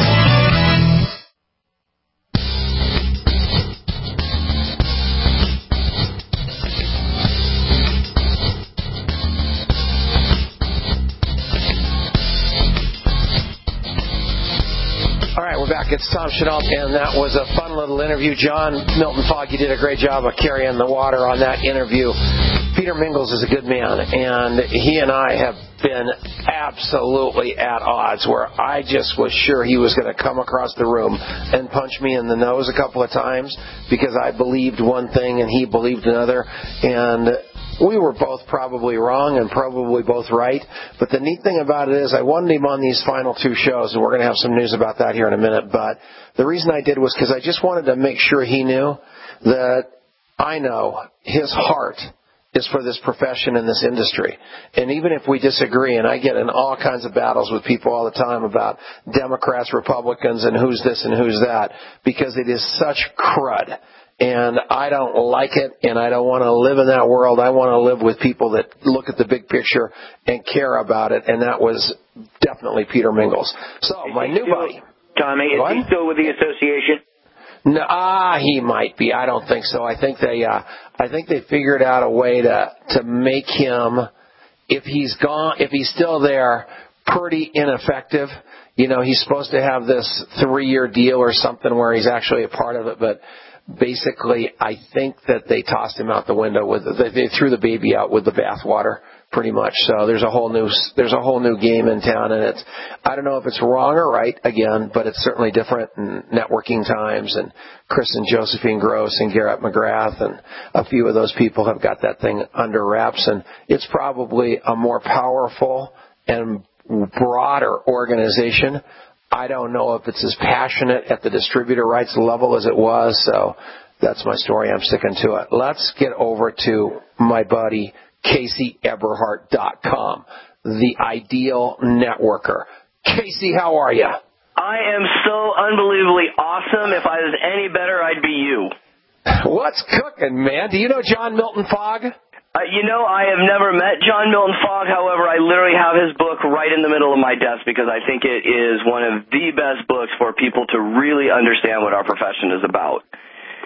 Back. It's Tom Chenault, and that was a fun little interview. John Milton Fogg, you did a great job of carrying the water on that interview. Peter Mingles is a good man, and he and I have been absolutely at odds, where I just was sure he was going to come across the room and punch me in the nose a couple of times because I believed one thing and he believed another, and we were both probably wrong and probably both right. But the neat thing about it is I wanted him on these final two shows, and we're going to have some news about that here in a minute. But the reason I did was because I just wanted to make sure he knew that I know his heart is for this profession and this industry. And even if we disagree, and I get in all kinds of battles with people all the time about Democrats, Republicans, and who's this and who's that, because it is such crud. And I don't like it, and I don't want to live in that world. I want to live with people that look at the big picture and care about it, and that was definitely Peter Mingles. So, my new buddy.
Tommy, is he still with the association?
No, ah, he might be. I don't think so. I think they, uh, I think they figured out a way to to make him, if he's gone, if he's still there, pretty ineffective. You know, he's supposed to have this three-year deal or something where he's actually a part of it, but basically, I think that they tossed him out the window with they, they threw the baby out with the bathwater, pretty much. So there's a whole new there's a whole new game in town, and it's I don't know if it's wrong or right again, but it's certainly different in networking times. And Chris and Josephine Gross and Garrett McGrath and a few of those people have got that thing under wraps, and it's probably a more powerful and broader organization. I don't know if it's as passionate at the distributor rights level as it was, so that's my story. I'm sticking to it. Let's get over to my buddy, Casey Eberhardt dot com, the ideal networker. Casey, how are you?
I am so unbelievably awesome. If I was any better, I'd be you.
What's cooking, man? Do you know John Milton Fogg?
Uh, you know, I have never met John Milton Fogg. However, I literally have his book right in the middle of my desk because I think it is one of the best books for people to really understand what our profession is about.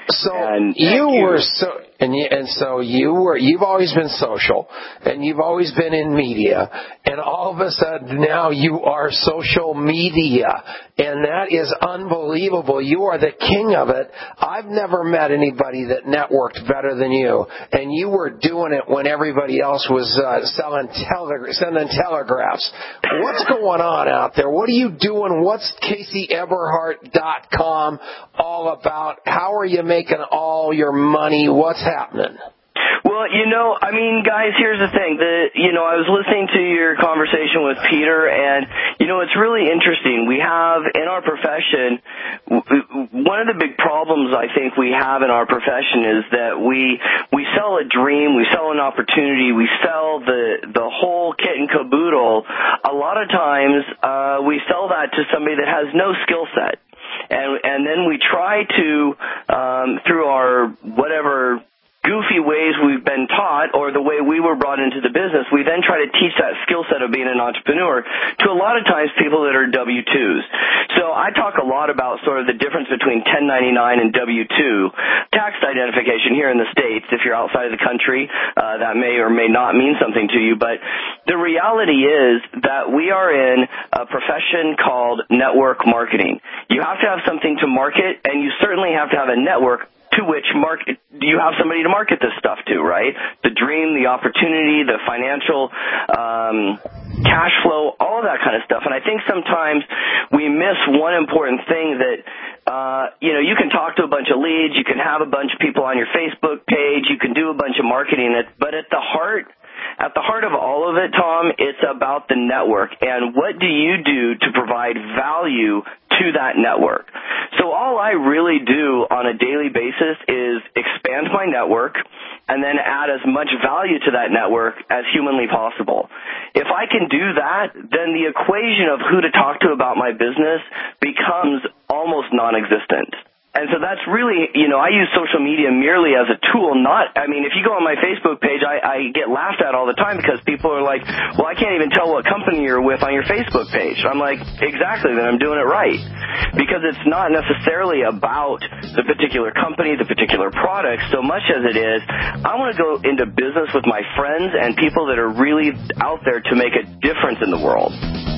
So
and
you,
you
were so, and you, and so you were. You've always been social, and you've always been in media, and all of a sudden now you are social media, and that is unbelievable. You are the king of it. I've never met anybody that networked better than you, and you were doing it when everybody else was uh, selling tele- sending telegraphs. What's going on out there? What are you doing? What's Casey Eberhardt dot com all about? How are you making all your money? What's happening?
Well, you know, I mean, guys, here's the thing. The, you know, I was listening to your conversation with Peter, and, you know, it's really interesting. We have, in our profession, one of the big problems I think we have in our profession is that we we sell a dream, we sell an opportunity, we sell the, the whole kit and caboodle. A lot of times uh, we sell that to somebody that has no skill set. And, and then we try to, um, through our whatever goofy ways we've been taught or the way we were brought into the business, we then try to teach that skill set of being an entrepreneur to a lot of times people that are W two's. So I talk a lot about sort of the difference between ten ninety-nine and W two tax identification here in the States. If you're outside of the country, uh, that may or may not mean something to you, but the reality is that we are in a profession called network marketing. You have to have something to market, and you certainly have to have a network to which market you have somebody to market this stuff to, right? The dream, the opportunity, the financial um, cash flow, all of that kind of stuff. And I think sometimes we miss one important thing that, uh, you know, you can talk to a bunch of leads, you can have a bunch of people on your Facebook page, you can do a bunch of marketing, but at the heart, At the heart of all of it, Tom, it's about the network and what do you do to provide value to that network. So all I really do on a daily basis is expand my network and then add as much value to that network as humanly possible. If I can do that, then the equation of who to talk to about my business becomes almost non-existent. And so that's really, you know, I use social media merely as a tool, not, I mean, if you go on my Facebook page, I, I get laughed at all the time because people are like, well, I can't even tell what company you're with on your Facebook page. I'm like, exactly, then I'm doing it right. Because it's not necessarily about the particular company, the particular product, so much as it is, I want to go into business with my friends and people that are really out there to make a difference in the world.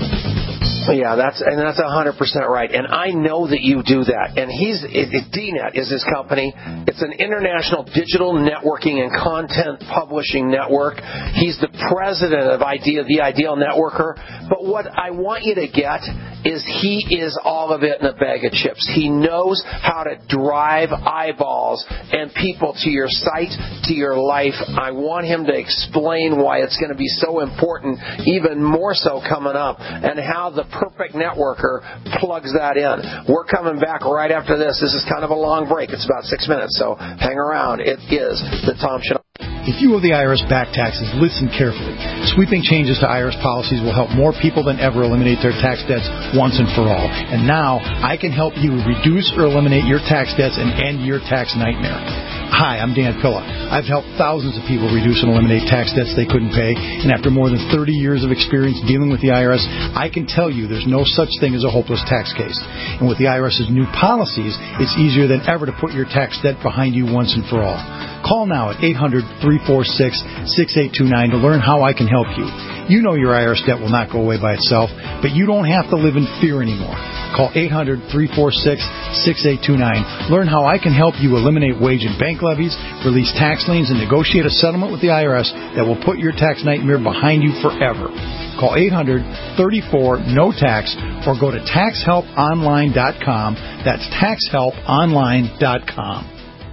Yeah, that's and that's one hundred percent right. And I know that you do that. And he's it, it, D net is his company. It's an international digital networking and content publishing network. He's the president of Idea, the Ideal Networker. But what I want you to get is he is all of it in a bag of chips. He knows how to drive eyeballs and people to your site, to your life. I want him to explain why it's going to be so important, even more so coming up, and how the perfect networker plugs that in. We're coming back right after this. This is kind of a long break. It's about six minutes, so hang around. It is the Tom Shinoda.
If you owe the I R S back taxes, listen carefully. Sweeping changes to I R S policies will help more people than ever eliminate their tax debts once and for all. And now, I can help you reduce or eliminate your tax debts and end your tax nightmare. Hi, I'm Dan Pilla. I've helped thousands of people reduce and eliminate tax debts they couldn't pay, and after more than thirty years of experience dealing with the I R S, I can tell you there's no such thing as a hopeless tax case. And with the IRS's new policies, it's easier than ever to put your tax debt behind you once and for all. Call now at eight hundred, three four six, six eight two nine to learn how I can help you. You know your I R S debt will not go away by itself, but you don't have to live in fear anymore. Call eight hundred, three four six, six eight two nine. Learn how I can help you eliminate wage and bank levies, release tax liens, and negotiate a settlement with the I R S that will put your tax nightmare behind you forever. Call eight hundred, thirty-four, N O T A X or go to tax help online dot com. That's tax help online dot com.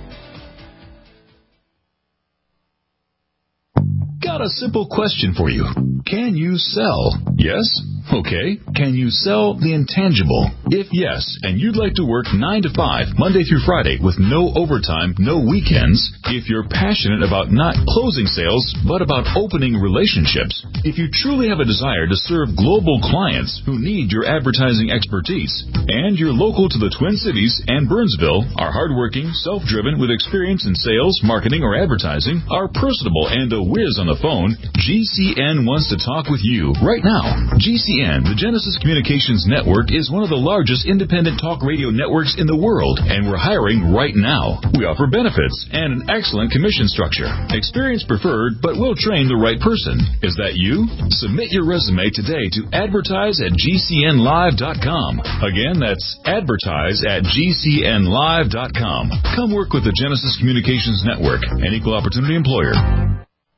Got a simple question for you. Can you sell? Yes? Okay. Can you sell the intangible? If yes, and you'd like to work nine to five, Monday through Friday, with no overtime, no weekends, if you're passionate about not closing sales, but about opening relationships, if you truly have a desire to serve global clients who need your advertising expertise, and you're local to the Twin Cities and Burnsville, are hardworking, self-driven, with experience in sales, marketing, or advertising, are personable and a whiz on the the phone, G C N wants to talk with you right now. G C N, the Genesis Communications Network, is one of the largest independent talk radio networks in the world, and we're hiring right now. We offer benefits and an excellent commission structure. Experience preferred, but we'll train the right person. Is that you? Submit your resume today to advertise at G C N live dot com. Again, that's advertise at G C N live dot com. Come work with the Genesis Communications Network, an equal opportunity employer.